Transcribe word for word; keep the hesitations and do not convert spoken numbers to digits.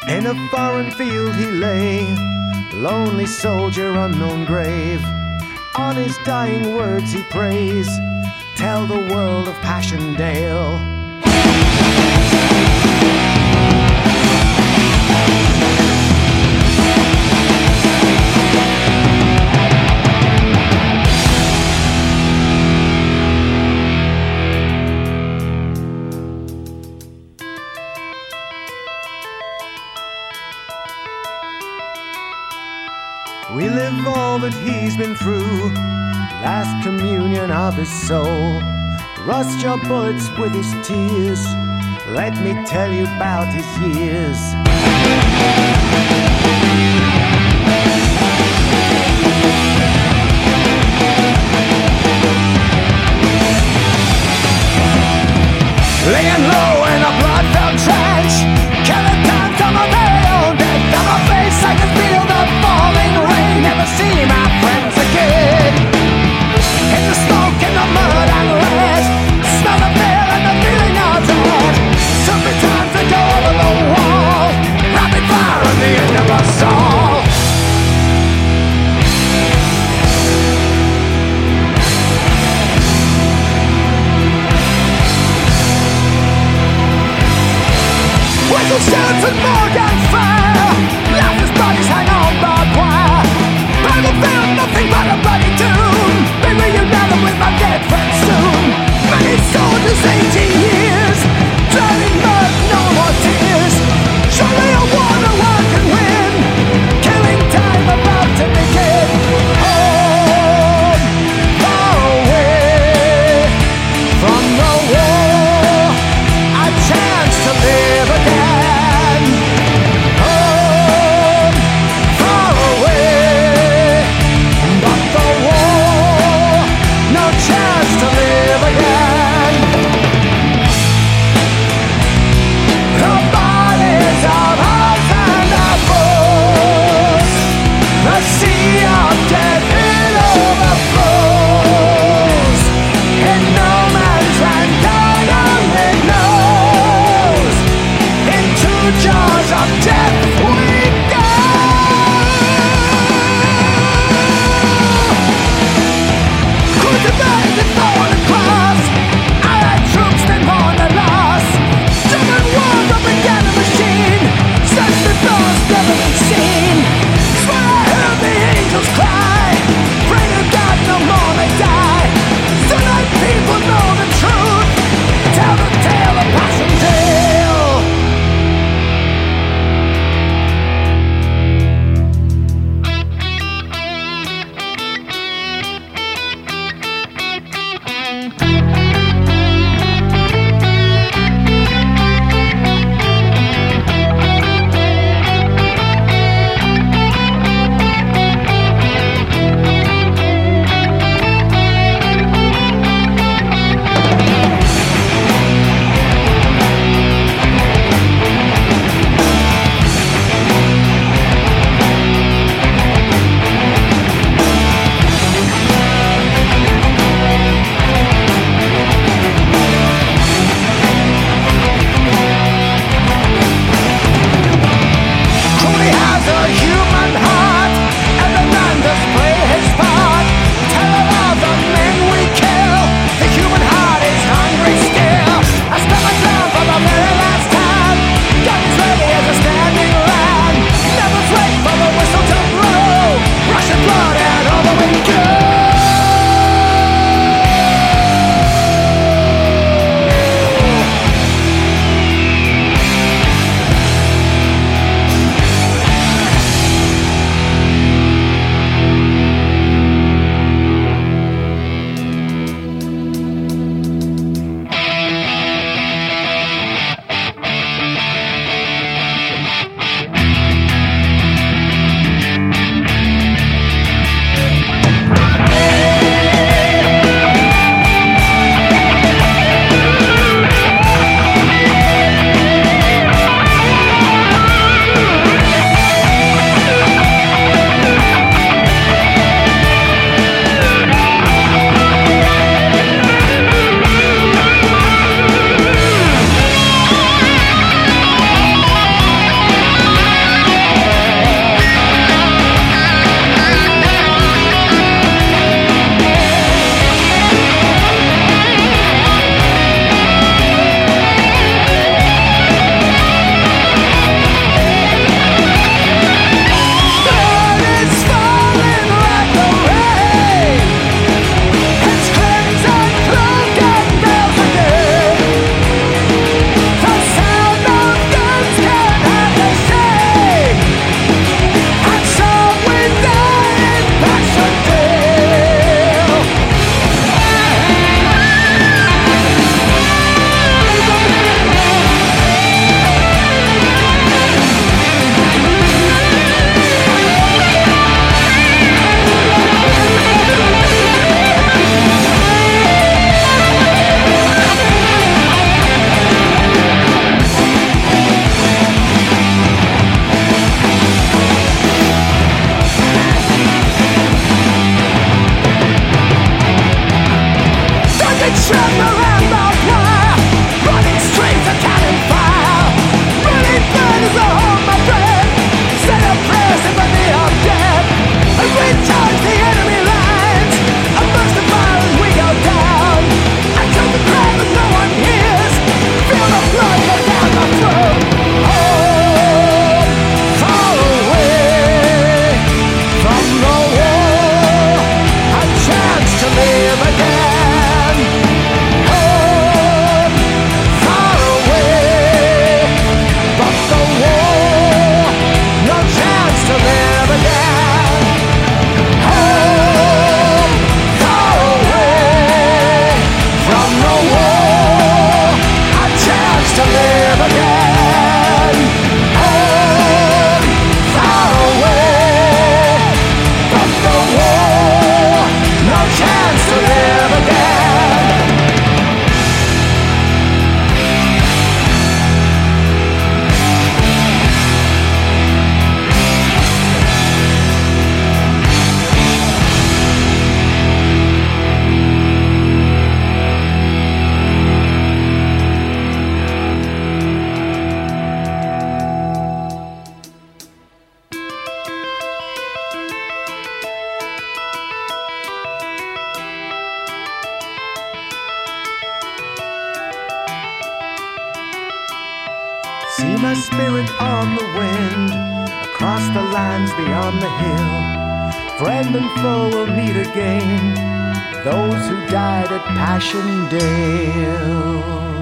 In a foreign field he lay, lonely soldier, unknown grave. On his dying words he prays, tell the world of Passchendaele. We live all that he's been through, last communion of his soul. Rust your bullets with his tears, let me tell you about his years. Laying low in a blood-filled trench, killing time to my very own death. On my face I can feel the falling rain, never see my friends again. In the smoke, in the mud and lead, smell the fear and the feeling of dread. Took me time to go over the wall, rapid fire at the end of us all. Whistle shouts and Morgan fire, lifeless bodies hang on barbed wire. Battlefield, nothing but a bloody tomb. Be reunited with my dead friends soon. Many soldiers, eighteen years, drowning mud, no more tears. Surely a war no one can win, killing time about to begin. Home, far away from the war, a chance to live again. Home, far away, but the war, no chance to live again. See my spirit on the wind, across the lands beyond the hill. Friend and foe will meet again, those who died at Passchendaele.